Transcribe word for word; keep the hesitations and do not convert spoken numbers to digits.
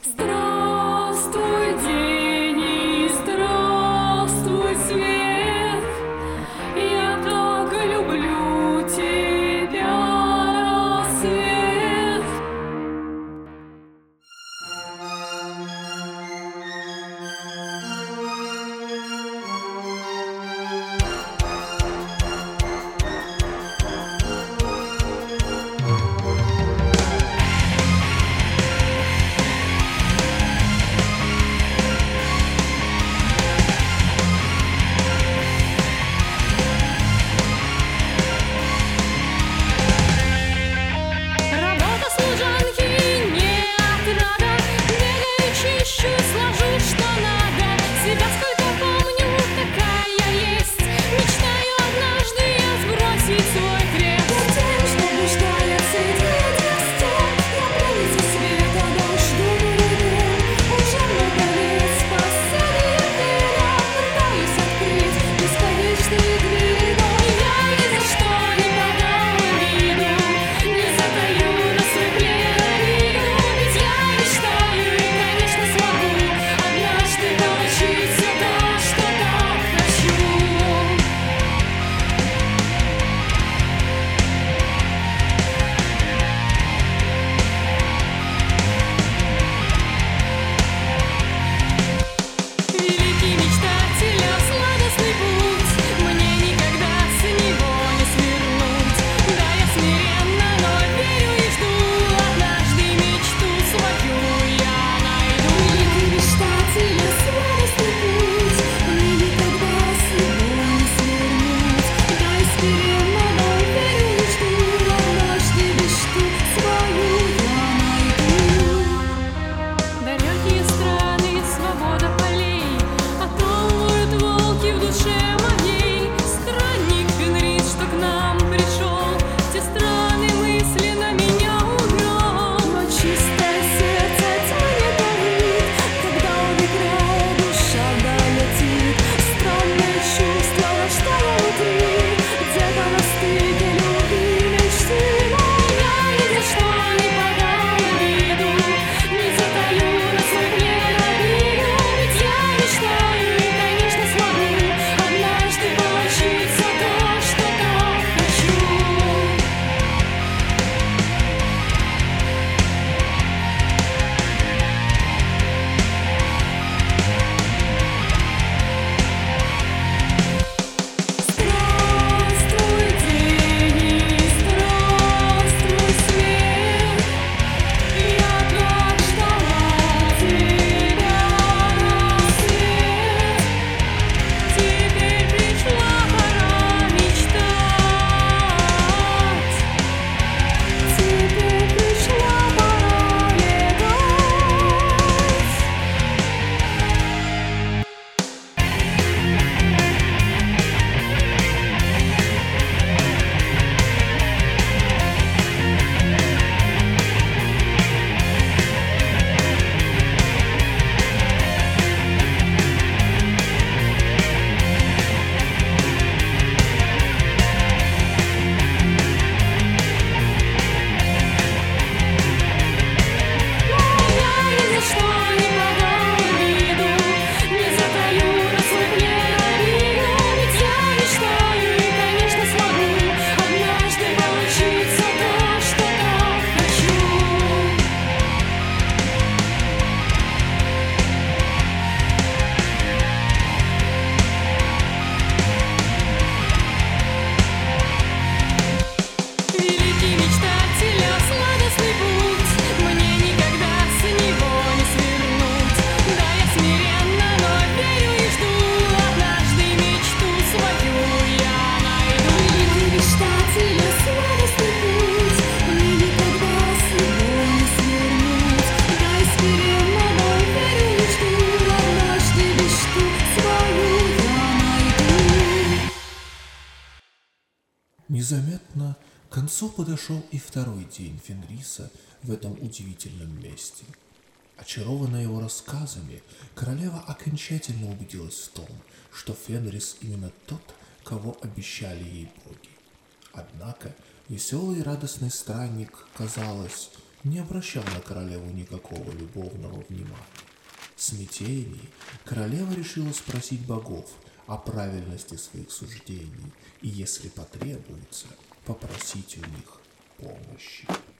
Здравствуй, день, и здравствуй, свет. Я так люблю тебя, рассвет. Работа служанки не отрада. Бегаю, чищу, сложу, что надо. Себя сколько помню, такая есть. Мечтаю однажды я сбросить свой крест. Тем, что мечтает сидеть везде. Я пролезу света, дождь дурен. Уже много лет спасения веря. Пытаюсь открыть бесконечные двери, но Я ни за что не подам виду, не затаю на светле обиду. Ведь я мечтаю и, конечно, смогу однажды получить все то, что так хочу. Великий мечтатель, сладостный путь, мне никогда с него не свернуть. Да, я смиренно, но верю и жду, однажды мечту свою я найду. великий мечтатель, сладостный путь. Мне никогда с него не свернуть. Дай смиренно, но верю и жду. Однажды мечту свою я найду. Далекие страны, свобода полей, отолуют волки в душе моей. Странник Фенрис, что к нам пришел, те страны мысленно меня увел. Но чистое сердце тьмы не дарит, когда он играет, душа долетит. Странное чувство, что внутри, где-то на стыке любви мечты. Я ни за что не подам виду, не затаю на светле обиду. Ведь я мечтаю и, конечно, смогу однажды получить все то, что так хочу. Здравствуй, день, и здравствуй, свет. Я так ждала тебя, рассвет. Теперь пришла пора мечтать. Теперь пришла пора летать. Я ни за что не подам виду, не затаю на светле обиду. Ведь я мечтаю и, конечно, смогу однажды получить все то, что так хочу. Великий мечтатель, сладостный путь, мне никогда с него не свернуть. Да, я смиренно, но верю и жду, однажды мечту свою я найду. Великий мечтатель, сладостный путь. Мне никогда с него не свернуть. Дай смиренно, но верю и жду. Однажды мечту свою я найду. Незаметно к концу подошел и второй день Фенриса в этом удивительном месте. Очарованная его рассказами, королева окончательно убедилась в том, что Фенрис именно тот, кого обещали ей боги. Однако веселый и радостный странник, казалось, не обращал на королеву никакого любовного внимания. В смятении королева решила спросить богов о правильности своих суждений и, если потребуется, попросить у них помощи.